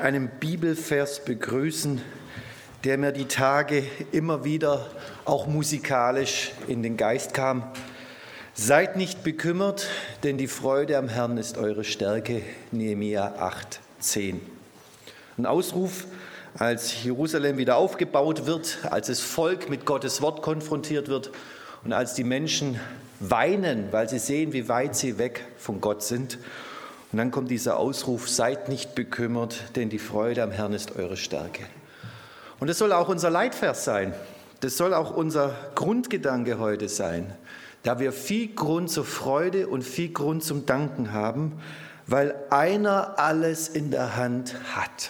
einen Bibelvers begrüßen, der mir die Tage immer wieder auch musikalisch in den Geist kam. Seid nicht bekümmert, denn die Freude am Herrn ist eure Stärke. Nehemia 8,10. Ein Ausruf, als Jerusalem wieder aufgebaut wird, als das Volk mit Gottes Wort konfrontiert wird und als die Menschen weinen, weil sie sehen, wie weit sie weg von Gott sind. Und dann kommt dieser Ausruf, seid nicht bekümmert, denn die Freude am Herrn ist eure Stärke. Und das soll auch unser Leitvers sein. Das soll auch unser Grundgedanke heute sein, da wir viel Grund zur Freude und viel Grund zum Danken haben, weil einer alles in der Hand hat.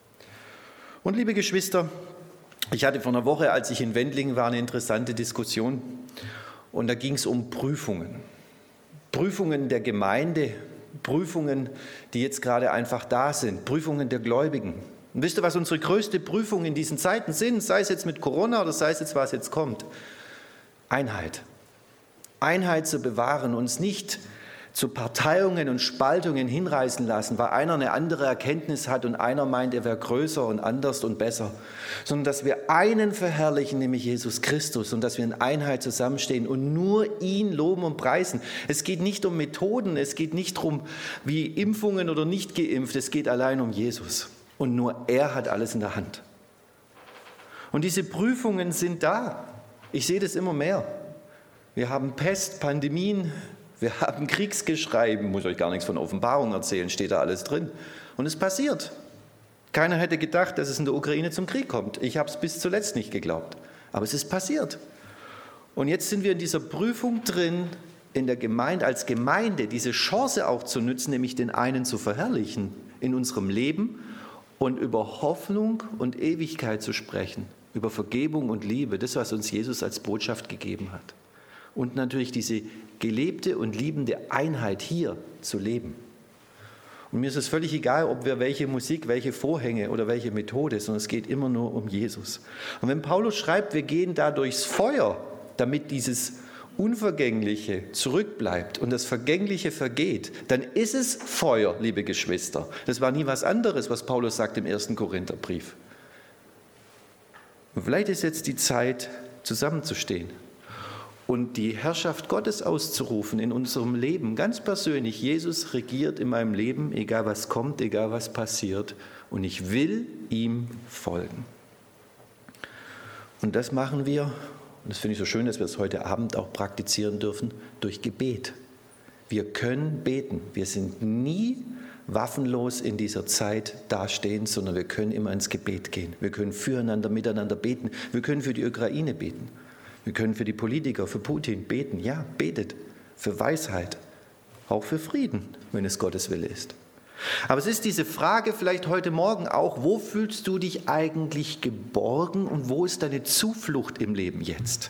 Und liebe Geschwister, ich hatte vor einer Woche, als ich in Wendlingen war, eine interessante Diskussion. Und da ging es um Prüfungen. Prüfungen der Gemeinde, Prüfungen, die jetzt gerade einfach da sind, Prüfungen der Gläubigen. Und wisst ihr, was unsere größte Prüfung in diesen Zeiten sind, sei es jetzt mit Corona oder sei es jetzt, was jetzt kommt? Einheit. Einheit zu bewahren, uns nicht zu Parteiungen und Spaltungen hinreißen lassen, weil einer eine andere Erkenntnis hat und einer meint, er wäre größer und anders und besser, sondern dass wir einen verherrlichen, nämlich Jesus Christus, und dass wir in Einheit zusammenstehen und nur ihn loben und preisen. Es geht nicht um Methoden, es geht nicht darum, wie Impfungen oder nicht geimpft, es geht allein um Jesus. Und nur er hat alles in der Hand. Und diese Prüfungen sind da. Ich sehe das immer mehr. Wir haben Pest, Pandemien, wir haben Kriegsgeschrei, muss euch gar nichts von Offenbarung erzählen, steht da alles drin. Und es passiert. Keiner hätte gedacht, dass es in der Ukraine zum Krieg kommt. Ich habe es bis zuletzt nicht geglaubt. Aber es ist passiert. Und jetzt sind wir in dieser Prüfung drin, in der Gemeinde, als Gemeinde diese Chance auch zu nutzen, nämlich den einen zu verherrlichen in unserem Leben und über Hoffnung und Ewigkeit zu sprechen, über Vergebung und Liebe, das, was uns Jesus als Botschaft gegeben hat. Und natürlich diese gelebte und liebende Einheit hier zu leben. Und mir ist es völlig egal, ob wir welche Musik, welche Vorhänge oder welche Methode, sondern es geht immer nur um Jesus. Und wenn Paulus schreibt, wir gehen da durchs Feuer, damit dieses Unvergängliche zurückbleibt und das Vergängliche vergeht, dann ist es Feuer, liebe Geschwister. Das war nie was anderes, was Paulus sagt im 1. Korintherbrief. Und vielleicht ist jetzt die Zeit, zusammenzustehen und die Herrschaft Gottes auszurufen in unserem Leben, ganz persönlich. Jesus regiert in meinem Leben, egal was kommt, egal was passiert. Und ich will ihm folgen. Und das machen wir, und das finde ich so schön, dass wir es heute Abend auch praktizieren dürfen, durch Gebet. Wir können beten. Wir sind nie waffenlos in dieser Zeit dastehen, sondern wir können immer ins Gebet gehen. Wir können füreinander, miteinander beten. Wir können für die Ukraine beten. Wir können für die Politiker, für Putin beten. Ja, betet für Weisheit, auch für Frieden, wenn es Gottes Wille ist. Aber es ist diese Frage vielleicht heute Morgen auch, wo fühlst du dich eigentlich geborgen und wo ist deine Zuflucht im Leben jetzt?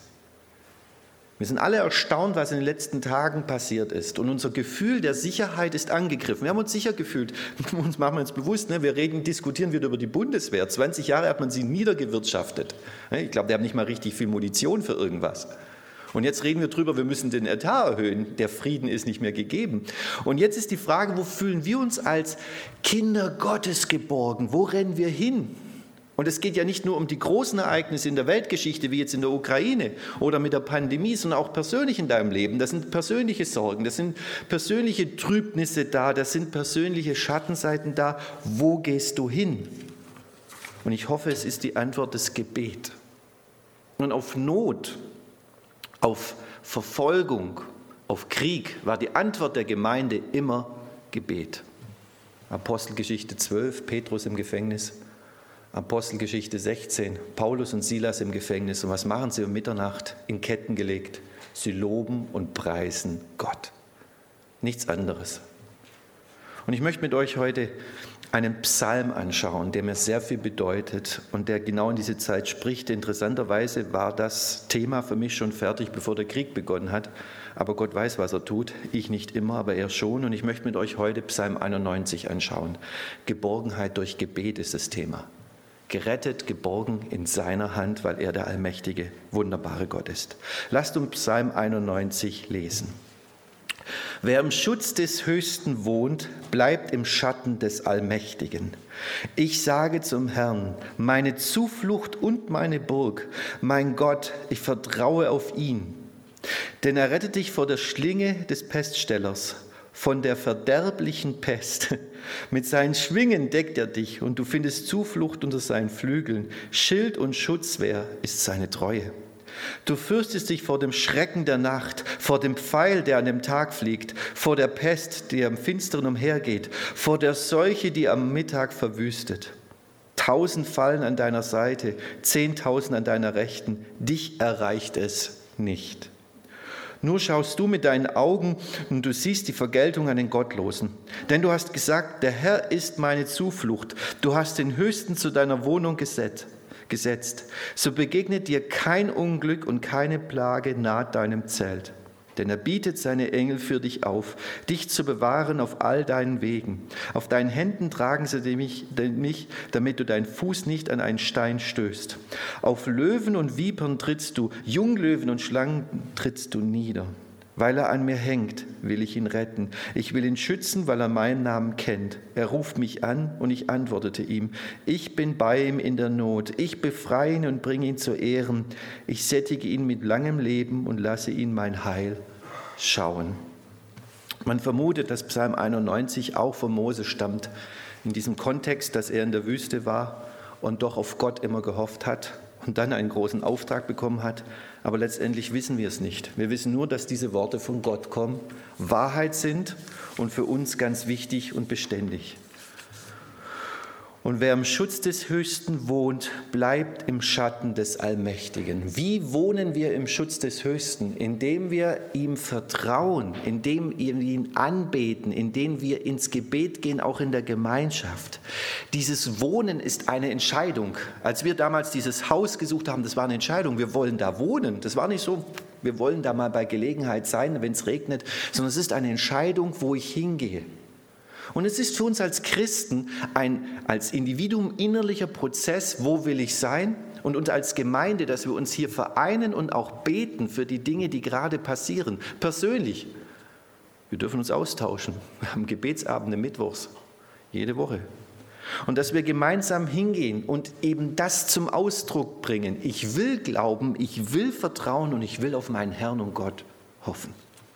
Wir sind alle erstaunt, was in den letzten Tagen passiert ist. Und unser Gefühl der Sicherheit ist angegriffen. Wir haben uns sicher gefühlt. Uns machen wir uns bewusst, wir diskutieren wieder über die Bundeswehr. 20 Jahre hat man sie niedergewirtschaftet. Ich glaube, die haben nicht mal richtig viel Munition für irgendwas. Und jetzt reden wir drüber, wir müssen den Etat erhöhen. Der Frieden ist nicht mehr gegeben. Und jetzt ist die Frage, wo fühlen wir uns als Kinder Gottes geborgen? Wo rennen wir hin? Und es geht ja nicht nur um die großen Ereignisse in der Weltgeschichte, wie jetzt in der Ukraine oder mit der Pandemie, sondern auch persönlich in deinem Leben. Das sind persönliche Sorgen, das sind persönliche Trübnisse da, das sind persönliche Schattenseiten da. Wo gehst du hin? Und ich hoffe, es ist die Antwort des Gebet. Und auf Not, auf Verfolgung, auf Krieg war die Antwort der Gemeinde immer Gebet. Apostelgeschichte 12, Petrus im Gefängnis. Apostelgeschichte 16, Paulus und Silas im Gefängnis. Und was machen sie um Mitternacht? In Ketten gelegt. Sie loben und preisen Gott. Nichts anderes. Und ich möchte mit euch heute einen Psalm anschauen, der mir sehr viel bedeutet und der genau in diese Zeit spricht. Interessanterweise war das Thema für mich schon fertig, bevor der Krieg begonnen hat. Aber Gott weiß, was er tut. Ich nicht immer, aber er schon. Und ich möchte mit euch heute Psalm 91 anschauen. Geborgenheit durch Gebet ist das Thema. Gerettet, geborgen in seiner Hand, weil er der allmächtige, wunderbare Gott ist. Lasst uns Psalm 91 lesen. Wer im Schutz des Höchsten wohnt, bleibt im Schatten des Allmächtigen. Ich sage zum Herrn, meine Zuflucht und meine Burg, mein Gott, ich vertraue auf ihn. Denn er rettet dich vor der Schlinge des Peststellers, von der verderblichen Pest. Mit seinen Schwingen deckt er dich und du findest Zuflucht unter seinen Flügeln. Schild und Schutzwehr ist seine Treue. Du fürchtest dich vor dem Schrecken der Nacht, vor dem Pfeil, der an dem Tag fliegt, vor der Pest, die am Finsteren umhergeht, vor der Seuche, die am Mittag verwüstet. 1000 fallen an deiner Seite, 10.000 an deiner Rechten, dich erreicht es nicht. Nur schaust du mit deinen Augen und du siehst die Vergeltung an den Gottlosen. Denn du hast gesagt, der Herr ist meine Zuflucht. Du hast den Höchsten zu deiner Wohnung gesetzt. So begegnet dir kein Unglück und keine Plage nahe deinem Zelt. Denn er bietet seine Engel für dich auf, dich zu bewahren auf all deinen Wegen. Auf deinen Händen tragen sie dich, damit du deinen Fuß nicht an einen Stein stößt. Auf Löwen und Vipern trittst du, Junglöwen und Schlangen trittst du nieder. Weil er an mir hängt, will ich ihn retten. Ich will ihn schützen, weil er meinen Namen kennt. Er ruft mich an und ich antwortete ihm. Ich bin bei ihm in der Not. Ich befreie ihn und bringe ihn zu Ehren. Ich sättige ihn mit langem Leben und lasse ihn mein Heil schauen. Man vermutet, dass Psalm 91 auch von Mose stammt. In diesem Kontext, dass er in der Wüste war und doch auf Gott immer gehofft hat und dann einen großen Auftrag bekommen hat. Aber letztendlich wissen wir es nicht. Wir wissen nur, dass diese Worte von Gott kommen, Wahrheit sind und für uns ganz wichtig und beständig. Und wer im Schutz des Höchsten wohnt, bleibt im Schatten des Allmächtigen. Wie wohnen wir im Schutz des Höchsten? Indem wir ihm vertrauen, indem wir ihn anbeten, indem wir ins Gebet gehen, auch in der Gemeinschaft. Dieses Wohnen ist eine Entscheidung. Als wir damals dieses Haus gesucht haben, das war eine Entscheidung. Wir wollen da wohnen. Das war nicht so, wir wollen da mal bei Gelegenheit sein, wenn es regnet, sondern es ist eine Entscheidung, wo ich hingehe. Und es ist für uns als Christen als Individuum innerlicher Prozess, wo will ich sein? Und uns als Gemeinde, dass wir uns hier vereinen und auch beten für die Dinge, die gerade passieren. Persönlich. Wir dürfen uns austauschen. Wir haben Gebetsabende mittwochs, jede Woche. Und dass wir gemeinsam hingehen und eben das zum Ausdruck bringen. Ich will glauben, ich will vertrauen und ich will auf meinen Herrn und Gott hoffen.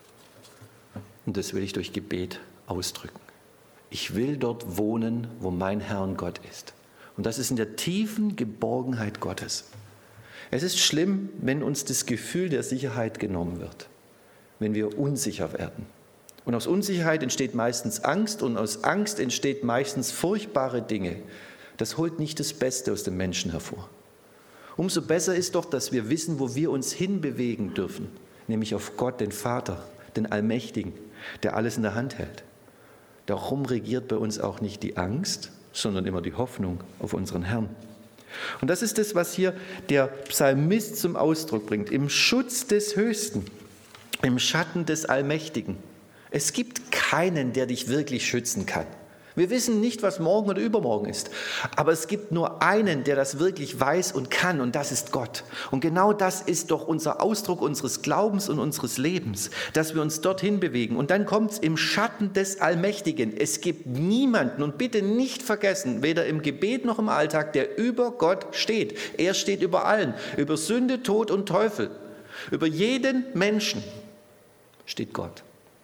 Und das will ich durch Gebet ausdrücken. Ich will dort wohnen, wo mein Herr und Gott ist. Und das ist in der tiefen Geborgenheit Gottes. Es ist schlimm, wenn uns das Gefühl der Sicherheit genommen wird, wenn wir unsicher werden. Und aus Unsicherheit entsteht meistens Angst und aus Angst entsteht meistens furchtbare Dinge. Das holt nicht das Beste aus dem Menschen hervor. Umso besser ist doch, dass wir wissen, wo wir uns hinbewegen dürfen, nämlich auf Gott, den Vater, den Allmächtigen, der alles in der Hand hält. Darum regiert bei uns auch nicht die Angst, sondern immer die Hoffnung auf unseren Herrn. Und das ist das, was hier der Psalmist zum Ausdruck bringt. Im Schutz des Höchsten, im Schatten des Allmächtigen. Es gibt keinen, der dich wirklich schützen kann. Wir wissen nicht, was morgen oder übermorgen ist, aber es gibt nur einen, der das wirklich weiß und kann, und das ist Gott. Und genau das ist doch unser Ausdruck unseres Glaubens und unseres Lebens, dass wir uns dorthin bewegen. Und dann kommt es im Schatten des Allmächtigen. Es gibt niemanden, und bitte nicht vergessen, weder im Gebet noch im Alltag, der über Gott steht. Er steht über allen, über Sünde, Tod und Teufel. Über jeden Menschen steht Gott.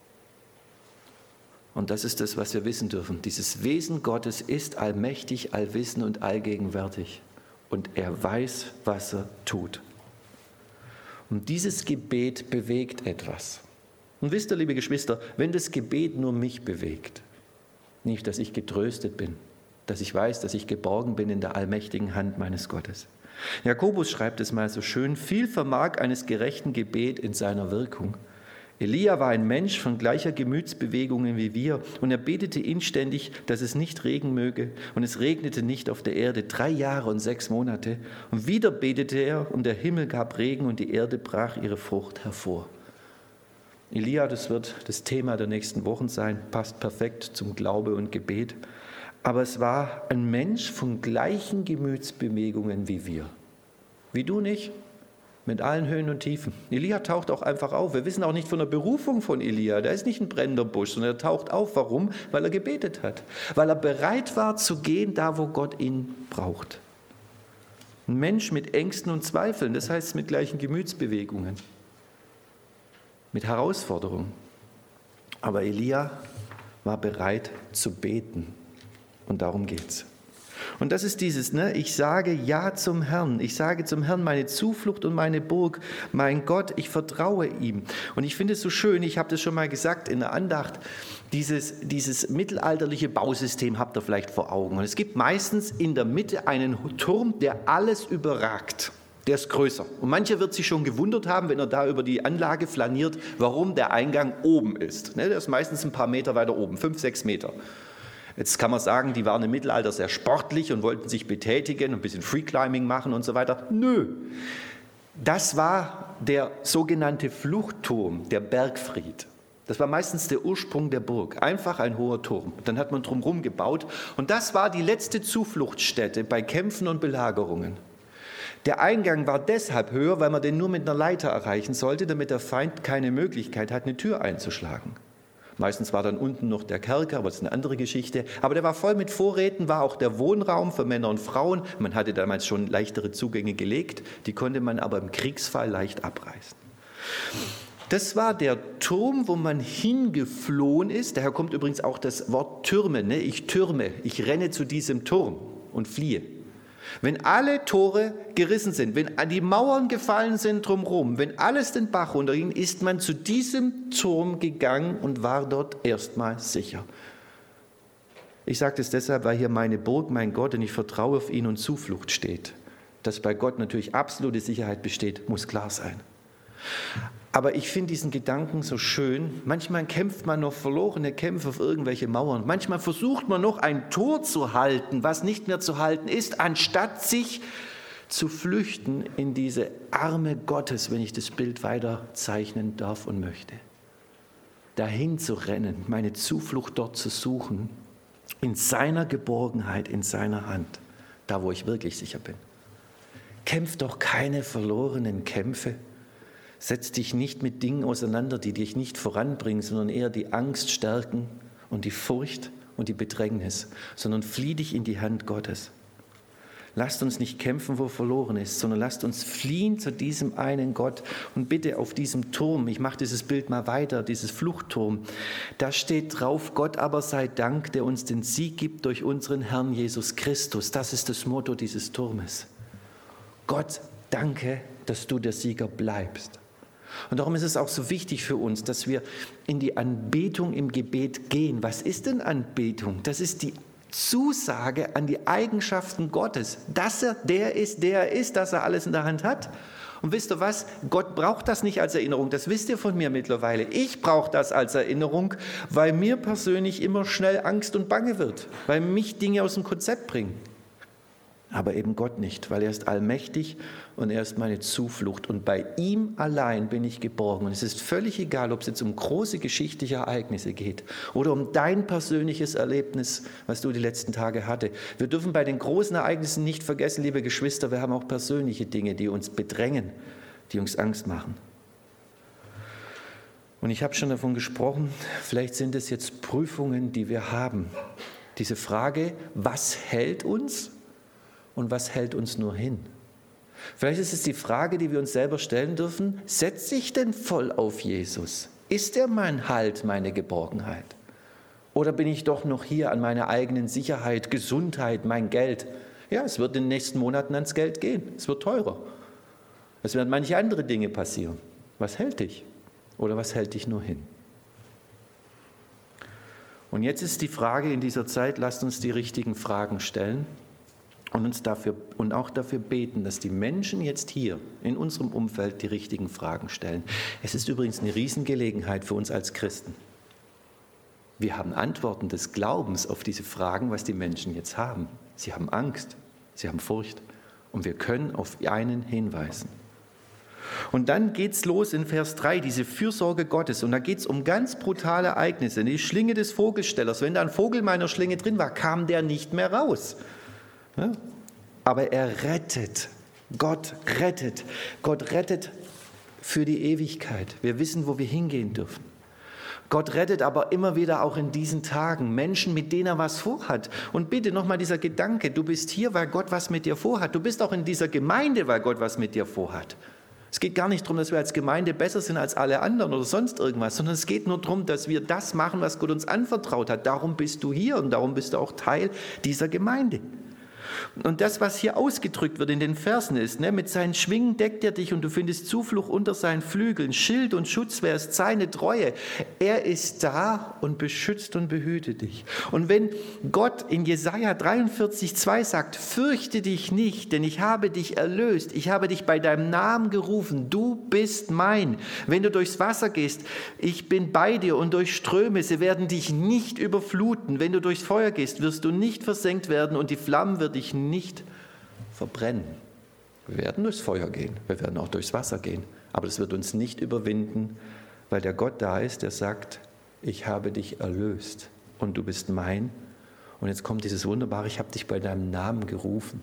Und das ist das, was wir wissen dürfen. Dieses Wesen Gottes ist allmächtig, allwissend und allgegenwärtig. Und er weiß, was er tut. Und dieses Gebet bewegt etwas. Und wisst ihr, liebe Geschwister, wenn das Gebet nur mich bewegt, nicht, dass ich getröstet bin, dass ich weiß, dass ich geborgen bin in der allmächtigen Hand meines Gottes. Jakobus schreibt es mal so schön: Viel vermag eines gerechten Gebet in seiner Wirkung. Elia war ein Mensch von gleicher Gemütsbewegungen wie wir, und er betete inständig, dass es nicht regnen möge, und es regnete nicht auf der Erde 3 Jahre und 6 Monate. Und wieder betete er, und der Himmel gab Regen, und die Erde brach ihre Frucht hervor. Elia, das wird das Thema der nächsten Wochen sein, passt perfekt zum Glaube und Gebet. Aber es war ein Mensch von gleichen Gemütsbewegungen wie wir. Wie du nicht, Mit allen Höhen und Tiefen. Elia taucht auch einfach auf. Wir wissen auch nicht von der Berufung von Elia. Der ist nicht ein brennender Busch, sondern er taucht auf. Warum? Weil er gebetet hat. Weil er bereit war zu gehen, da wo Gott ihn braucht. Ein Mensch mit Ängsten und Zweifeln, das heißt mit gleichen Gemütsbewegungen, mit Herausforderungen. Aber Elia war bereit zu beten. Und darum geht's. Und das ist dieses, ich sage Ja zum Herrn. Ich sage zum Herrn meine Zuflucht und meine Burg. Mein Gott, ich vertraue ihm. Und ich finde es so schön, ich habe das schon mal gesagt in der Andacht, dieses mittelalterliche Bausystem habt ihr vielleicht vor Augen. Und es gibt meistens in der Mitte einen Turm, der alles überragt. Der ist größer. Und mancher wird sich schon gewundert haben, wenn er da über die Anlage flaniert, warum der Eingang oben ist. Der ist meistens ein paar Meter weiter oben, 5, 6 Meter. Jetzt kann man sagen, die waren im Mittelalter sehr sportlich und wollten sich betätigen und ein bisschen Freeclimbing machen und so weiter. Nö, das war der sogenannte Fluchtturm, der Bergfried. Das war meistens der Ursprung der Burg, einfach ein hoher Turm. Dann hat man drumherum gebaut und das war die letzte Zufluchtsstätte bei Kämpfen und Belagerungen. Der Eingang war deshalb höher, weil man den nur mit einer Leiter erreichen sollte, damit der Feind keine Möglichkeit hat, eine Tür einzuschlagen. Meistens war dann unten noch der Kerker, aber das ist eine andere Geschichte. Aber der war voll mit Vorräten, war auch der Wohnraum für Männer und Frauen. Man hatte damals schon leichtere Zugänge gelegt, die konnte man aber im Kriegsfall leicht abreißen. Das war der Turm, wo man hingeflohen ist. Daher kommt übrigens auch das Wort Türme. Ich türme, ich renne zu diesem Turm und fliehe. Wenn alle Tore gerissen sind, wenn die Mauern gefallen sind drumherum, wenn alles den Bach runterging, ist man zu diesem Turm gegangen und war dort erstmal sicher. Ich sage das deshalb, weil hier meine Burg, mein Gott, und ich vertraue auf ihn und Zuflucht steht. Dass bei Gott natürlich absolute Sicherheit besteht, muss klar sein. Aber ich finde diesen Gedanken so schön. Manchmal kämpft man noch verlorene Kämpfe auf irgendwelche Mauern. Manchmal versucht man noch ein Tor zu halten, was nicht mehr zu halten ist, anstatt sich zu flüchten in diese Arme Gottes, wenn ich das Bild weiter zeichnen darf und möchte. Dahin zu rennen, meine Zuflucht dort zu suchen, in seiner Geborgenheit, in seiner Hand, da wo ich wirklich sicher bin. Kämpf doch keine verlorenen Kämpfe. Setz dich nicht mit Dingen auseinander, die dich nicht voranbringen, sondern eher die Angst stärken und die Furcht und die Bedrängnis, sondern flieh dich in die Hand Gottes. Lasst uns nicht kämpfen, wo verloren ist, sondern lasst uns fliehen zu diesem einen Gott. Und bitte auf diesem Turm, ich mache dieses Bild mal weiter, dieses Fluchtturm, da steht drauf, Gott aber sei Dank, der uns den Sieg gibt durch unseren Herrn Jesus Christus. Das ist das Motto dieses Turmes. Gott, danke, dass du der Sieger bleibst. Und darum ist es auch so wichtig für uns, dass wir in die Anbetung im Gebet gehen. Was ist denn Anbetung? Das ist die Zusage an die Eigenschaften Gottes, dass er der ist, dass er alles in der Hand hat. Und wisst ihr was? Gott braucht das nicht als Erinnerung, das wisst ihr von mir mittlerweile. Ich brauche das als Erinnerung, weil mir persönlich immer schnell Angst und Bange wird, weil mich Dinge aus dem Konzept bringen. Aber eben Gott nicht, weil er ist allmächtig und er ist meine Zuflucht. Und bei ihm allein bin ich geborgen. Und es ist völlig egal, ob es jetzt um große geschichtliche Ereignisse geht oder um dein persönliches Erlebnis, was du die letzten Tage hatte. Wir dürfen bei den großen Ereignissen nicht vergessen, liebe Geschwister, wir haben auch persönliche Dinge, die uns bedrängen, die uns Angst machen. Und ich habe schon davon gesprochen, vielleicht sind es jetzt Prüfungen, die wir haben. Diese Frage, was hält uns? Und was hält uns nur hin? Vielleicht ist es die Frage, die wir uns selber stellen dürfen, setze ich denn voll auf Jesus? Ist er mein Halt, meine Geborgenheit? Oder bin ich doch noch hier an meiner eigenen Sicherheit, Gesundheit, mein Geld? Ja, es wird in den nächsten Monaten ans Geld gehen. Es wird teurer. Es werden manche andere Dinge passieren. Was hält dich? Oder was hält dich nur hin? Und jetzt ist die Frage in dieser Zeit, lasst uns die richtigen Fragen stellen. Und auch dafür beten, dass die Menschen jetzt hier in unserem Umfeld die richtigen Fragen stellen. Es ist übrigens eine Riesengelegenheit für uns als Christen. Wir haben Antworten des Glaubens auf diese Fragen, was die Menschen jetzt haben. Sie haben Angst, sie haben Furcht und wir können auf einen hinweisen. Und dann geht's los in Vers 3, diese Fürsorge Gottes. Und da geht es um ganz brutale Ereignisse. Die Schlinge des Vogelstellers. Wenn da ein Vogel in meiner Schlinge drin war, kam der nicht mehr raus. Ja? Aber er rettet Gott rettet. Gott rettet für die Ewigkeit. Wir wissen, wo wir hingehen dürfen. Gott rettet aber immer wieder auch in diesen Tagen Menschen, mit denen er was vorhat. Und bitte nochmal dieser Gedanke, du bist hier, weil Gott was mit dir vorhat. Du bist auch in dieser Gemeinde, weil Gott was mit dir vorhat. Es geht gar nicht darum, dass wir als Gemeinde besser sind als alle anderen oder sonst irgendwas, sondern es geht nur darum, dass wir das machen, was Gott uns anvertraut hat. Darum bist du hier und darum bist du auch Teil dieser Gemeinde. Und das, was hier ausgedrückt wird in den Versen ist, mit seinen Schwingen deckt er dich und du findest Zuflucht unter seinen Flügeln. Schild und Schutzwehr ist seine Treue. Er ist da und beschützt und behütet dich. Und wenn Gott in Jesaja 43,2 sagt, fürchte dich nicht, denn ich habe dich erlöst. Ich habe dich bei deinem Namen gerufen. Du bist mein. Wenn du durchs Wasser gehst, ich bin bei dir und durch Ströme. Sie werden dich nicht überfluten. Wenn du durchs Feuer gehst, wirst du nicht versenkt werden und die Flammen wird dich nicht verbrennen. Wir werden durchs Feuer gehen, wir werden auch durchs Wasser gehen, aber das wird uns nicht überwinden, weil der Gott da ist, der sagt, ich habe dich erlöst und du bist mein. Und jetzt kommt dieses Wunderbare, ich habe dich bei deinem Namen gerufen.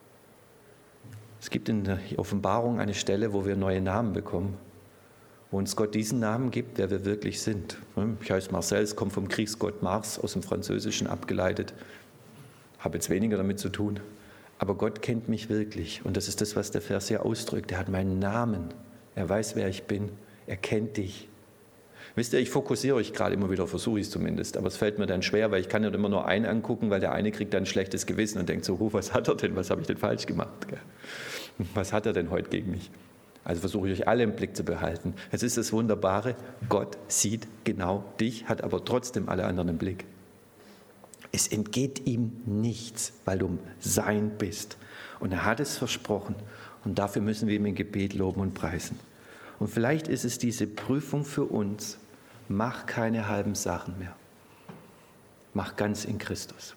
Es gibt in der Offenbarung eine Stelle, wo wir neue Namen bekommen, wo uns Gott diesen Namen gibt, wer wir wirklich sind. Ich heiße Marcel, es kommt vom Kriegsgott Mars, aus dem Französischen abgeleitet. Habe jetzt weniger damit zu tun, aber Gott kennt mich wirklich und das ist das, was der Vers hier ausdrückt. Er hat meinen Namen, er weiß, wer ich bin, er kennt dich. Wisst ihr, ich fokussiere euch gerade immer wieder, versuche ich es zumindest, aber es fällt mir dann schwer, weil ich kann ja immer nur einen angucken, weil der eine kriegt dann ein schlechtes Gewissen und denkt so, was hat er denn, was habe ich denn falsch gemacht? Was hat er denn heute gegen mich? Also versuche ich euch alle im Blick zu behalten. Es ist das Wunderbare, Gott sieht genau dich, hat aber trotzdem alle anderen im Blick. Es entgeht ihm nichts, weil du sein bist. Und er hat es versprochen. Und dafür müssen wir ihm im Gebet loben und preisen. Und vielleicht ist es diese Prüfung für uns. Mach keine halben Sachen mehr. Mach ganz in Christus.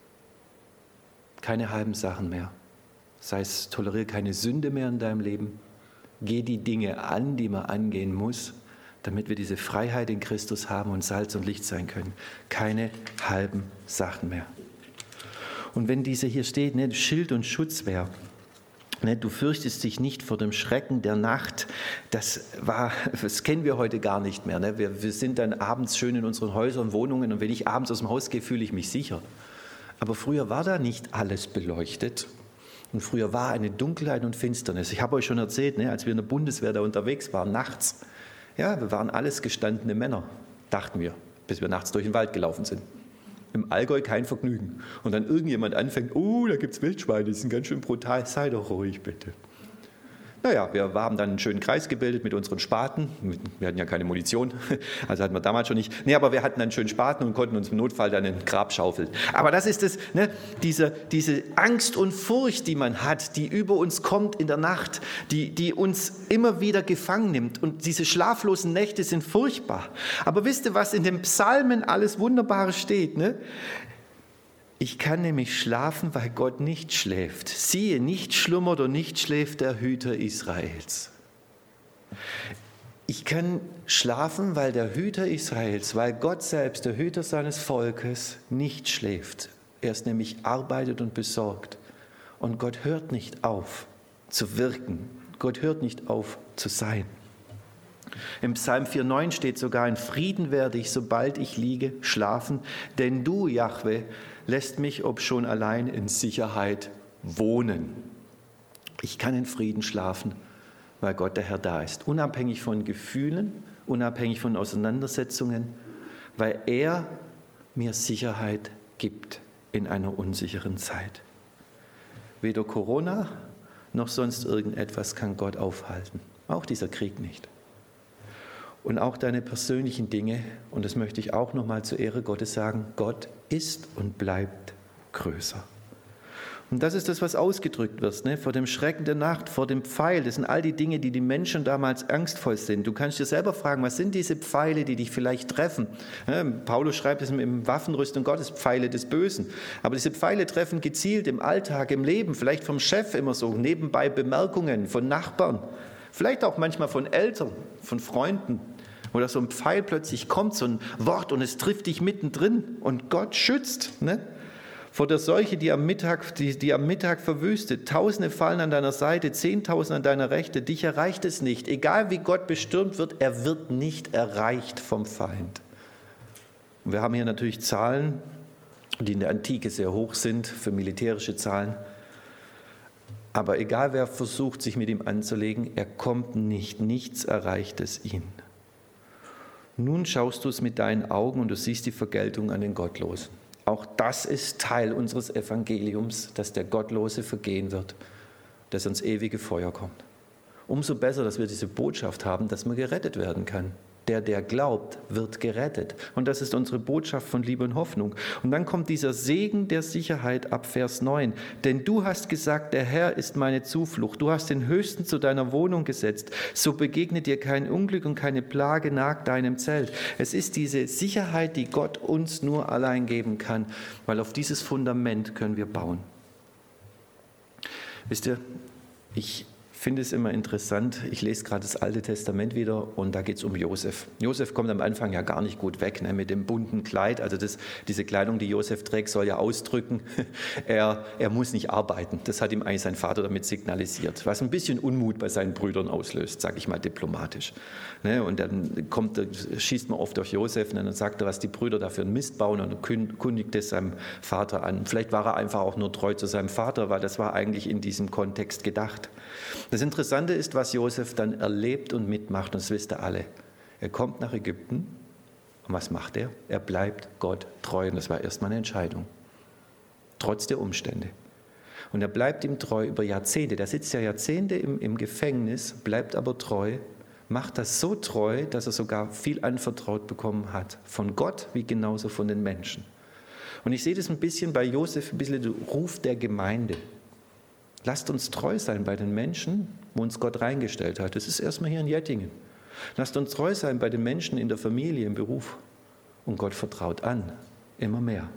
Keine halben Sachen mehr. Das heißt, toleriere keine Sünde mehr in deinem Leben. Geh die Dinge an, die man angehen muss, damit wir diese Freiheit in Christus haben und Salz und Licht sein können. Keine halben Sachen mehr. Und wenn diese hier steht, Schild und Schutzwehr, du fürchtest dich nicht vor dem Schrecken der Nacht, das kennen wir heute gar nicht mehr. Wir sind dann abends schön in unseren Häusern, Wohnungen und wenn ich abends aus dem Haus gehe, fühle ich mich sicher. Aber früher war da nicht alles beleuchtet. Und früher war eine Dunkelheit und Finsternis. Ich habe euch schon erzählt, als wir in der Bundeswehr da unterwegs waren, nachts, ja, wir waren alles gestandene Männer, dachten wir, bis wir nachts durch den Wald gelaufen sind. Im Allgäu kein Vergnügen. Und dann irgendjemand anfängt, da gibt es Wildschweine, die sind ganz schön brutal, sei doch ruhig bitte. Naja, wir haben dann einen schönen Kreis gebildet mit unseren Spaten. Wir hatten ja keine Munition, also hatten wir damals schon nicht. Aber wir hatten einen schönen Spaten und konnten uns im Notfall dann ein Grab schaufeln. Aber das ist es, diese Angst und Furcht, die man hat, die über uns kommt in der Nacht, die uns immer wieder gefangen nimmt. Und diese schlaflosen Nächte sind furchtbar. Aber wisst ihr, was in den Psalmen alles Wunderbares steht? Ich kann nämlich schlafen, weil Gott nicht schläft. Siehe, nicht schlummert und nicht schläft der Hüter Israels. Ich kann schlafen, weil der Hüter Israels, weil Gott selbst, der Hüter seines Volkes, nicht schläft. Er ist nämlich arbeitet und besorgt. Und Gott hört nicht auf zu wirken. Gott hört nicht auf zu sein. Im Psalm 4,9 steht sogar, in Frieden werde ich, sobald ich liege, schlafen, denn du, Jahwe, lässt mich, obschon allein, in Sicherheit wohnen. Ich kann in Frieden schlafen, weil Gott der Herr da ist. Unabhängig von Gefühlen, unabhängig von Auseinandersetzungen, weil er mir Sicherheit gibt in einer unsicheren Zeit. Weder Corona noch sonst irgendetwas kann Gott aufhalten. Auch dieser Krieg nicht. Und auch deine persönlichen Dinge, und das möchte ich auch nochmal zur Ehre Gottes sagen, Gott ist und bleibt größer. Und das ist das, was ausgedrückt wird, vor dem Schrecken der Nacht, vor dem Pfeil. Das sind all die Dinge, die die Menschen damals angstvoll sind. Du kannst dir selber fragen, was sind diese Pfeile, die dich vielleicht treffen? Paulus schreibt es im Waffenrüstung Gottes, Pfeile des Bösen. Aber diese Pfeile treffen gezielt im Alltag, im Leben, vielleicht vom Chef immer so, nebenbei Bemerkungen von Nachbarn, vielleicht auch manchmal von Eltern, von Freunden. Oder so ein Pfeil plötzlich kommt, so ein Wort und es trifft dich mittendrin und Gott schützt. vor der Seuche, die am Mittag verwüstet. Tausende fallen an deiner Seite, 10.000 an deiner Rechte. Dich erreicht es nicht. Egal wie Gott bestürmt wird, er wird nicht erreicht vom Feind. Und wir haben hier natürlich Zahlen, die in der Antike sehr hoch sind, für militärische Zahlen. Aber egal wer versucht, sich mit ihm anzulegen, er kommt nicht. Nichts erreicht es ihn. Nun schaust du es mit deinen Augen und du siehst die Vergeltung an den Gottlosen. Auch das ist Teil unseres Evangeliums, dass der Gottlose vergehen wird, dass er ins ewige Feuer kommt. Umso besser, dass wir diese Botschaft haben, dass man gerettet werden kann. Der glaubt, wird gerettet. Und das ist unsere Botschaft von Liebe und Hoffnung. Und dann kommt dieser Segen der Sicherheit ab Vers 9. Denn du hast gesagt, der Herr ist meine Zuflucht. Du hast den Höchsten zu deiner Wohnung gesetzt. So begegnet dir kein Unglück und keine Plage nach deinem Zelt. Es ist diese Sicherheit, die Gott uns nur allein geben kann, weil auf dieses Fundament können wir bauen. Wisst ihr, ich finde es immer interessant, ich lese gerade das Alte Testament wieder und da geht es um Josef. Josef kommt am Anfang ja gar nicht gut weg, ne, mit dem bunten Kleid. Also diese Kleidung, die Josef trägt, soll ja ausdrücken, er muss nicht arbeiten. Das hat ihm eigentlich sein Vater damit signalisiert, was ein bisschen Unmut bei seinen Brüdern auslöst, sage ich mal diplomatisch. Ne, und dann schießt man oft auf Josef und dann sagt er, was die Brüder da für einen Mist bauen und kündigt es seinem Vater an. Vielleicht war er einfach auch nur treu zu seinem Vater, weil das war eigentlich in diesem Kontext gedacht. Das Interessante ist, was Josef dann erlebt und mitmacht, und das wisst ihr alle. Er kommt nach Ägypten und was macht er? Er bleibt Gott treu und das war erstmal eine Entscheidung, trotz der Umstände. Und er bleibt ihm treu über Jahrzehnte. Der sitzt ja Jahrzehnte im Gefängnis, bleibt aber treu, macht das so treu, dass er sogar viel anvertraut bekommen hat, von Gott wie genauso von den Menschen. Und ich sehe das ein bisschen bei Josef, ein bisschen der Ruf der Gemeinde. Lasst uns treu sein bei den Menschen, wo uns Gott reingestellt hat. Das ist erstmal hier in Jettingen. Lasst uns treu sein bei den Menschen in der Familie, im Beruf. Und Gott vertraut an, immer mehr.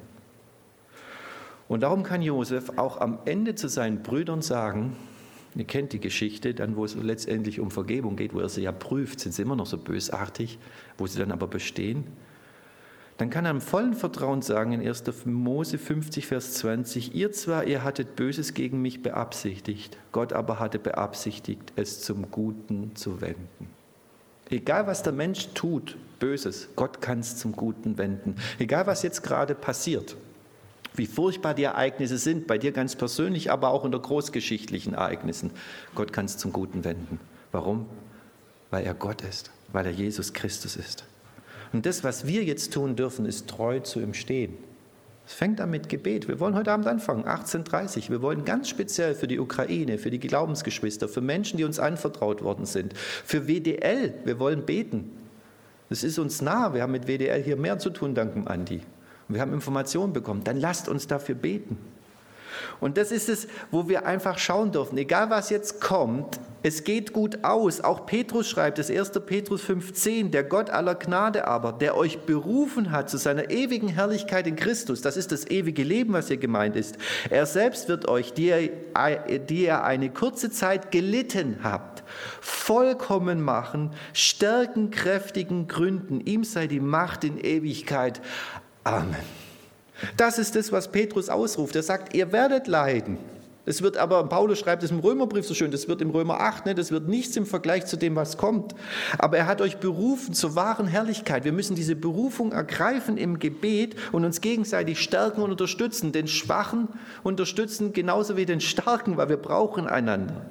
Und darum kann Josef auch am Ende zu seinen Brüdern sagen, ihr kennt die Geschichte, dann wo es letztendlich um Vergebung geht, wo er sie ja prüft, sind sie immer noch so bösartig, wo sie dann aber bestehen. Dann kann er im vollen Vertrauen sagen in 1. Mose 50, Vers 20, ihr hattet Böses gegen mich beabsichtigt, Gott aber hatte beabsichtigt, es zum Guten zu wenden. Egal was der Mensch tut, Böses, Gott kann es zum Guten wenden. Egal was jetzt gerade passiert, wie furchtbar die Ereignisse sind, bei dir ganz persönlich, aber auch unter großgeschichtlichen Ereignissen, Gott kann es zum Guten wenden. Warum? Weil er Gott ist, weil er Jesus Christus ist. Und das, was wir jetzt tun dürfen, ist treu zu ihm stehen. Es fängt an mit Gebet. Wir wollen heute Abend anfangen, 18:30 Uhr. Wir wollen ganz speziell für die Ukraine, für die Glaubensgeschwister, für Menschen, die uns anvertraut worden sind, für WDL, wir wollen beten. Das ist uns nah. Wir haben mit WDL hier mehr zu tun, dank dem Andi. Und wir haben Informationen bekommen. Dann lasst uns dafür beten. Und das ist es, wo wir einfach schauen dürfen, egal was jetzt kommt, es geht gut aus. Auch Petrus schreibt es, 1. Petrus 5,10, der Gott aller Gnade aber, der euch berufen hat zu seiner ewigen Herrlichkeit in Christus, das ist das ewige Leben, was hier gemeint ist. Er selbst wird euch, die ihr eine kurze Zeit gelitten habt, vollkommen machen, stärken, kräftigen, gründen. Ihm sei die Macht in Ewigkeit. Amen. Das ist das, was Petrus ausruft. Er sagt, ihr werdet leiden. Es wird aber, Paulus schreibt es im Römerbrief so schön, das wird im Römer 8, das wird nichts im Vergleich zu dem, was kommt. Aber er hat euch berufen zur wahren Herrlichkeit. Wir müssen diese Berufung ergreifen im Gebet und uns gegenseitig stärken und unterstützen. Den Schwachen unterstützen genauso wie den Starken, weil wir brauchen einander.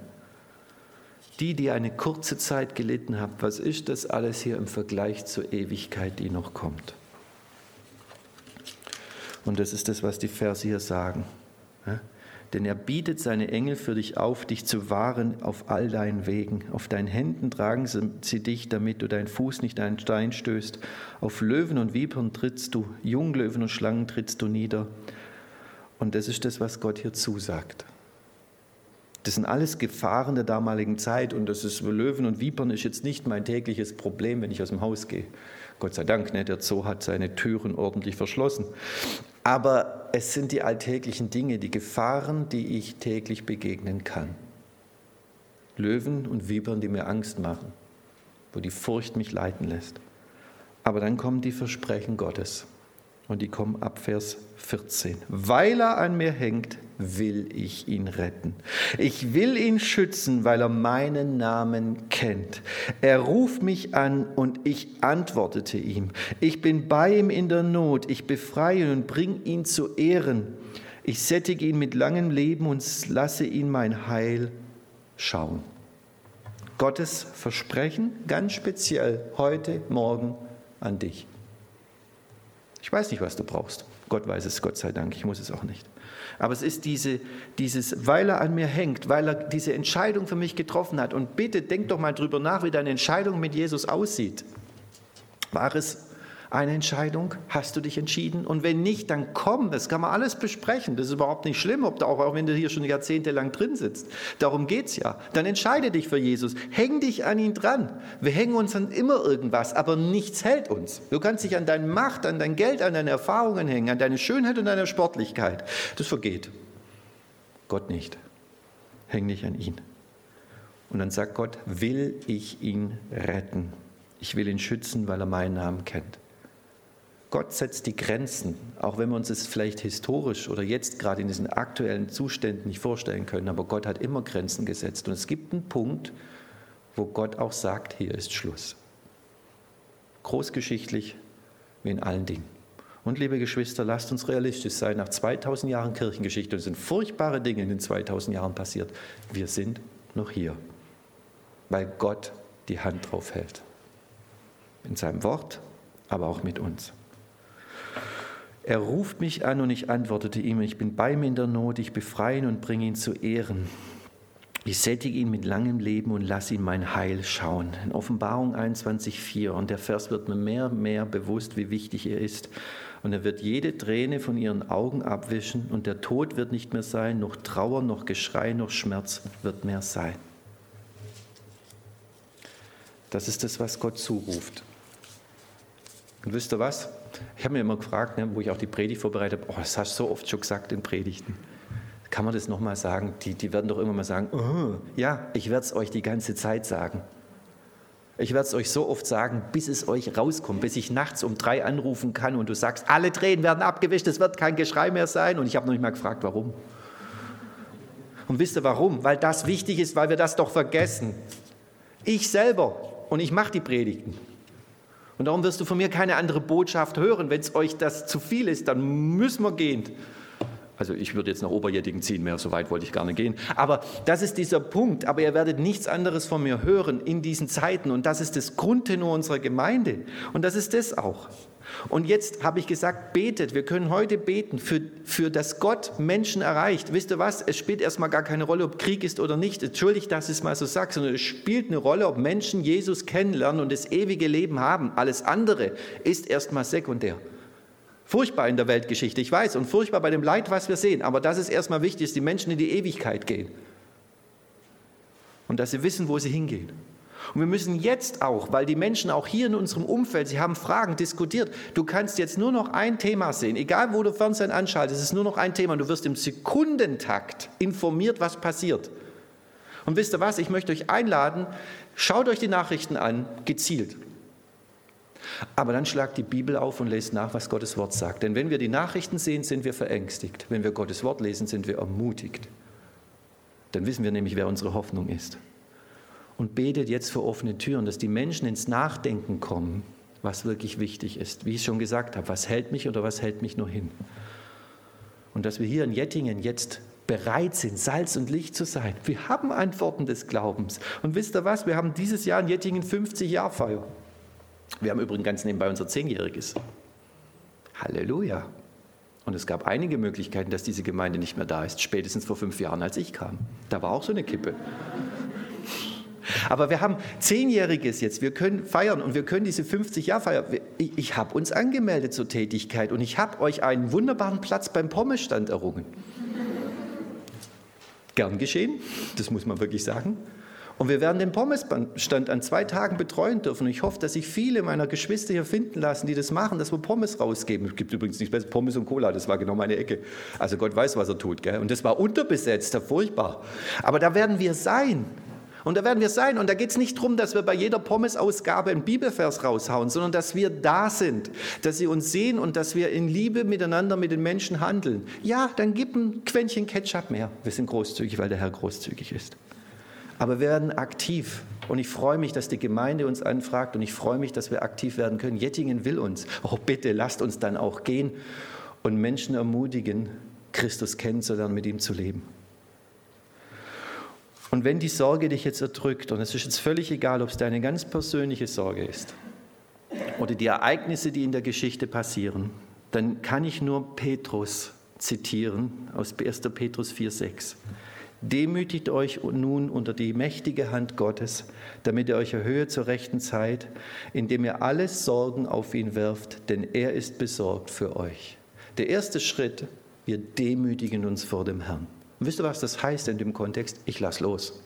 Die eine kurze Zeit gelitten habt, was ist das alles hier im Vergleich zur Ewigkeit, die noch kommt? Und das ist das, was die Verse hier sagen. Ja? Denn er bietet seine Engel für dich auf, dich zu wahren auf all deinen Wegen. Auf deinen Händen tragen sie dich, damit du deinen Fuß nicht an einen Stein stößt. Auf Löwen und Vipern trittst du, Junglöwen und Schlangen trittst du nieder. Und das ist das, was Gott hier zusagt. Das sind alles Gefahren der damaligen Zeit und das ist Löwen und Vipern ist jetzt nicht mein tägliches Problem, wenn ich aus dem Haus gehe. Gott sei Dank, der Zoo hat seine Türen ordentlich verschlossen. Aber es sind die alltäglichen Dinge, die Gefahren, die ich täglich begegnen kann. Löwen und Vipern, die mir Angst machen, wo die Furcht mich leiten lässt. Aber dann kommen die Versprechen Gottes. Und die kommen ab Vers 14. Weil er an mir hängt, will ich ihn retten. Ich will ihn schützen, weil er meinen Namen kennt. Er ruft mich an und ich antwortete ihm. Ich bin bei ihm in der Not. Ich befreie und bringe ihn zu Ehren. Ich sättige ihn mit langem Leben und lasse ihn mein Heil schauen. Gottes Versprechen, ganz speziell heute, morgen an dich. Ich weiß nicht, was du brauchst. Gott weiß es, Gott sei Dank. Ich muss es auch nicht. Aber es ist dieses, weil er an mir hängt, weil er diese Entscheidung für mich getroffen hat. Und bitte denk doch mal drüber nach, wie deine Entscheidung mit Jesus aussieht. War es eine Entscheidung? Hast du dich entschieden? Und wenn nicht, dann komm, das kann man alles besprechen. Das ist überhaupt nicht schlimm, auch wenn du hier schon jahrzehntelang drin sitzt. Darum geht es ja. Dann entscheide dich für Jesus. Häng dich an ihn dran. Wir hängen uns an immer irgendwas, aber nichts hält uns. Du kannst dich an deine Macht, an dein Geld, an deine Erfahrungen hängen, an deine Schönheit und deine Sportlichkeit. Das vergeht. Gott nicht. Häng dich an ihn. Und dann sagt Gott, will ich ihn retten. Ich will ihn schützen, weil er meinen Namen kennt. Gott setzt die Grenzen, auch wenn wir uns es vielleicht historisch oder jetzt gerade in diesen aktuellen Zuständen nicht vorstellen können, aber Gott hat immer Grenzen gesetzt. Und es gibt einen Punkt, wo Gott auch sagt, hier ist Schluss. Großgeschichtlich wie in allen Dingen. Und liebe Geschwister, lasst uns realistisch sein, nach 2000 Jahren Kirchengeschichte, und es sind furchtbare Dinge in den 2000 Jahren passiert, wir sind noch hier, weil Gott die Hand drauf hält. In seinem Wort, aber auch mit uns. Er ruft mich an und ich antwortete ihm, ich bin bei ihm in der Not, ich befreie ihn und bringe ihn zu Ehren. Ich sättige ihn mit langem Leben und lasse ihn mein Heil schauen. In Offenbarung 21,4, und der Vers wird mir mehr und mehr bewusst, wie wichtig er ist. Und er wird jede Träne von ihren Augen abwischen und der Tod wird nicht mehr sein, noch Trauer, noch Geschrei, noch Schmerz wird mehr sein. Das ist das, was Gott zuruft. Und wisst ihr was? Ich habe mir immer gefragt, wo ich auch die Predigt vorbereitet habe, das hast du so oft schon gesagt in Predigten. Kann man das nochmal sagen? Die werden doch immer mal sagen, ja, ich werde es euch die ganze Zeit sagen. Ich werde es euch so oft sagen, bis es euch rauskommt, bis ich nachts um 3 anrufen kann und du sagst, alle Tränen werden abgewischt, es wird kein Geschrei mehr sein. Und ich habe noch nicht mal gefragt, warum. Und wisst ihr warum? Weil das wichtig ist, weil wir das doch vergessen. Ich selber, und ich mache die Predigten. Und darum wirst du von mir keine andere Botschaft hören. Wenn es euch das zu viel ist, dann müssen wir gehen. Also ich würde jetzt nach Oberjettigen ziehen, mehr so weit wollte ich gar nicht gehen. Aber das ist dieser Punkt. Aber ihr werdet nichts anderes von mir hören in diesen Zeiten. Und das ist das Grundtenor unserer Gemeinde. Und das ist das auch. Und jetzt habe ich gesagt, betet. Wir können heute beten, für das Gott Menschen erreicht. Wisst ihr was? Es spielt erstmal gar keine Rolle, ob Krieg ist oder nicht. Entschuldigt, dass ich es mal so sage, sondern es spielt eine Rolle, ob Menschen Jesus kennenlernen und das ewige Leben haben. Alles andere ist erstmal sekundär. Furchtbar in der Weltgeschichte, ich weiß, und furchtbar bei dem Leid, was wir sehen. Aber das ist erstmal wichtig, dass die Menschen in die Ewigkeit gehen. Und dass sie wissen, wo sie hingehen. Und wir müssen jetzt auch, weil die Menschen auch hier in unserem Umfeld, sie haben Fragen diskutiert, du kannst jetzt nur noch ein Thema sehen, egal wo du Fernsehen anschaltest, es ist nur noch ein Thema und du wirst im Sekundentakt informiert, was passiert. Und wisst ihr was, ich möchte euch einladen, schaut euch die Nachrichten an, gezielt. Aber dann schlagt die Bibel auf und lest nach, was Gottes Wort sagt. Denn wenn wir die Nachrichten sehen, sind wir verängstigt. Wenn wir Gottes Wort lesen, sind wir ermutigt. Dann wissen wir nämlich, wer unsere Hoffnung ist. Und betet jetzt für offene Türen, dass die Menschen ins Nachdenken kommen, was wirklich wichtig ist. Wie ich schon gesagt habe, was hält mich oder was hält mich nur hin? Und dass wir hier in Jettingen jetzt bereit sind, Salz und Licht zu sein. Wir haben Antworten des Glaubens. Und wisst ihr was? Wir haben dieses Jahr in Jettingen 50-Jahr-Feier. Wir haben übrigens ganz nebenbei unser 10-Jähriges. Halleluja. Und es gab einige Möglichkeiten, dass diese Gemeinde nicht mehr da ist. Spätestens vor 5 Jahren, als ich kam. Da war auch so eine Kippe. Aber wir haben 10-Jähriges jetzt. Wir können feiern und wir können diese 50-Jahr-Feier. Ich habe uns angemeldet zur Tätigkeit und ich habe euch einen wunderbaren Platz beim Pommesstand errungen. Gern geschehen, das muss man wirklich sagen. Und wir werden den Pommesstand an 2 Tagen betreuen dürfen. Und ich hoffe, dass sich viele meiner Geschwister hier finden lassen, die das machen, dass wir Pommes rausgeben. Es gibt übrigens nichts Besseres, Pommes und Cola, das war genau meine Ecke. Also Gott weiß, was er tut. Gell? Und das war unterbesetzt, furchtbar. Aber da werden wir sein. Und da werden wir sein. Und da geht es nicht darum, dass wir bei jeder Pommesausgabe einen Bibelvers raushauen, sondern dass wir da sind, dass sie uns sehen und dass wir in Liebe miteinander mit den Menschen handeln. Ja, dann gib ein Quäntchen Ketchup mehr. Wir sind großzügig, weil der Herr großzügig ist. Aber wir werden aktiv. Und ich freue mich, dass die Gemeinde uns anfragt und ich freue mich, dass wir aktiv werden können. Jettingen will uns. Oh, bitte, lasst uns dann auch gehen und Menschen ermutigen, Christus kennenzulernen, mit ihm zu leben. Und wenn die Sorge dich jetzt erdrückt, und es ist jetzt völlig egal, ob es deine ganz persönliche Sorge ist oder die Ereignisse, die in der Geschichte passieren, dann kann ich nur Petrus zitieren aus 1. Petrus 4,6. Demütigt euch nun unter die mächtige Hand Gottes, damit er euch erhöhe zur rechten Zeit, indem ihr alle Sorgen auf ihn wirft, denn er ist besorgt für euch. Der erste Schritt, wir demütigen uns vor dem Herrn. Und wisst ihr, was das heißt in dem Kontext? Ich lass los.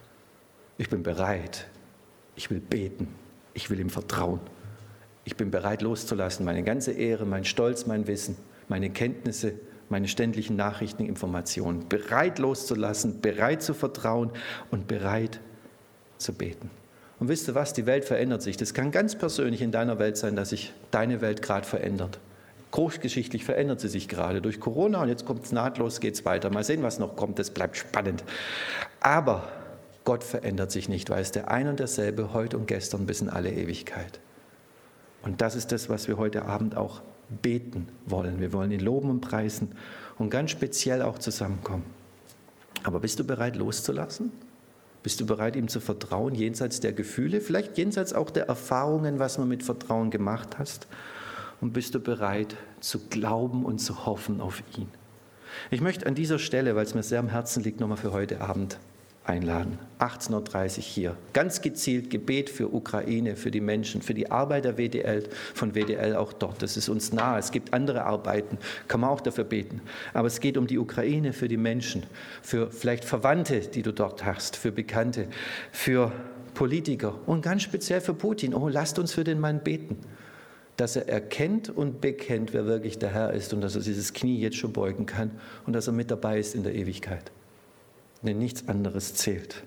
Ich bin bereit. Ich will beten. Ich will ihm vertrauen. Ich bin bereit loszulassen, meine ganze Ehre, mein Stolz, mein Wissen, meine Kenntnisse, meine ständigen Nachrichteninformationen. Bereit loszulassen, bereit zu vertrauen und bereit zu beten. Und wisst ihr was? Die Welt verändert sich. Das kann ganz persönlich in deiner Welt sein, dass sich deine Welt gerade verändert. Großgeschichtlich verändert sie sich gerade durch Corona und jetzt kommt es nahtlos, geht es weiter. Mal sehen, was noch kommt, das bleibt spannend. Aber Gott verändert sich nicht, weil es der ein und derselbe heute und gestern bis in alle Ewigkeit. Und das ist das, was wir heute Abend auch beten wollen. Wir wollen ihn loben und preisen und ganz speziell auch zusammenkommen. Aber bist du bereit loszulassen? Bist du bereit, ihm zu vertrauen, jenseits der Gefühle, vielleicht jenseits auch der Erfahrungen, was du mit Vertrauen gemacht hast? Und bist du bereit zu glauben und zu hoffen auf ihn? Ich möchte an dieser Stelle, weil es mir sehr am Herzen liegt, nochmal für heute Abend einladen. 18.30 Uhr hier. Ganz gezielt Gebet für Ukraine, für die Menschen, für die Arbeit der WDL, von WDL auch dort. Das ist uns nahe. Es gibt andere Arbeiten, kann man auch dafür beten. Aber es geht um die Ukraine, für die Menschen, für vielleicht Verwandte, die du dort hast, für Bekannte, für Politiker und ganz speziell für Putin. Oh, lasst uns für den Mann beten, dass er erkennt und bekennt, wer wirklich der Herr ist und dass er dieses Knie jetzt schon beugen kann und dass er mit dabei ist in der Ewigkeit. Denn nichts anderes zählt.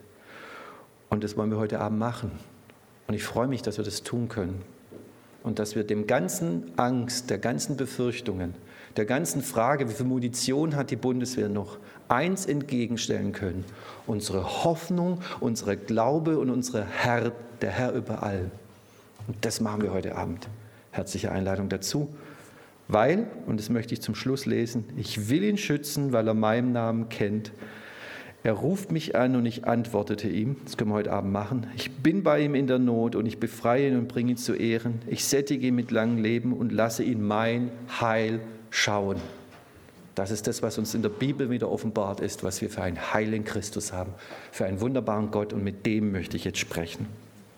Und das wollen wir heute Abend machen. Und ich freue mich, dass wir das tun können. Und dass wir dem ganzen Angst, der ganzen Befürchtungen, der ganzen Frage, wie viel Munition hat die Bundeswehr noch, eins entgegenstellen können. Unsere Hoffnung, unsere Glaube und der Herr über allem. Und das machen wir heute Abend. Herzliche Einladung dazu. Weil, und das möchte ich zum Schluss lesen, ich will ihn schützen, weil er meinen Namen kennt. Er ruft mich an und ich antwortete ihm. Das können wir heute Abend machen. Ich bin bei ihm in der Not und ich befreie ihn und bringe ihn zu Ehren. Ich sättige ihn mit langem Leben und lasse ihn mein Heil schauen. Das ist das, was uns in der Bibel wieder offenbart ist, was wir für ein Heil in Christus haben, für einen wunderbaren Gott, und mit dem möchte ich jetzt sprechen.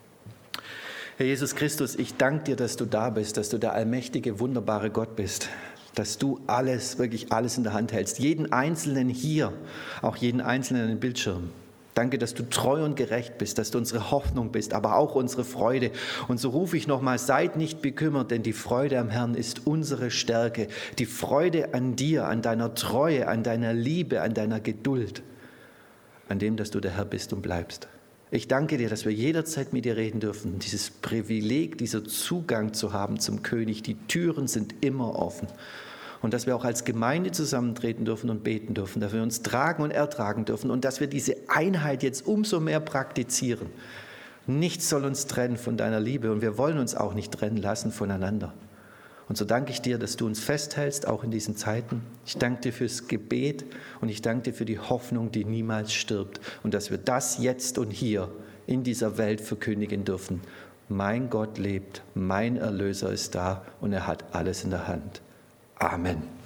Herr Jesus Christus, ich danke dir, dass du da bist, dass du der allmächtige, wunderbare Gott bist, dass du alles, wirklich alles in der Hand hältst, jeden Einzelnen hier, auch jeden Einzelnen an den Bildschirmen. Danke, dass du treu und gerecht bist, dass du unsere Hoffnung bist, aber auch unsere Freude. Und so rufe ich nochmal, seid nicht bekümmert, denn die Freude am Herrn ist unsere Stärke. Die Freude an dir, an deiner Treue, an deiner Liebe, an deiner Geduld, an dem, dass du der Herr bist und bleibst. Ich danke dir, dass wir jederzeit mit dir reden dürfen. Dieses Privileg, dieser Zugang zu haben zum König, die Türen sind immer offen. Und dass wir auch als Gemeinde zusammentreten dürfen und beten dürfen, dass wir uns tragen und ertragen dürfen und dass wir diese Einheit jetzt umso mehr praktizieren. Nichts soll uns trennen von deiner Liebe und wir wollen uns auch nicht trennen lassen voneinander. Und so danke ich dir, dass du uns festhältst, auch in diesen Zeiten. Ich danke dir fürs Gebet und ich danke dir für die Hoffnung, die niemals stirbt. Und dass wir das jetzt und hier in dieser Welt verkündigen dürfen. Mein Gott lebt, mein Erlöser ist da und er hat alles in der Hand. Amen.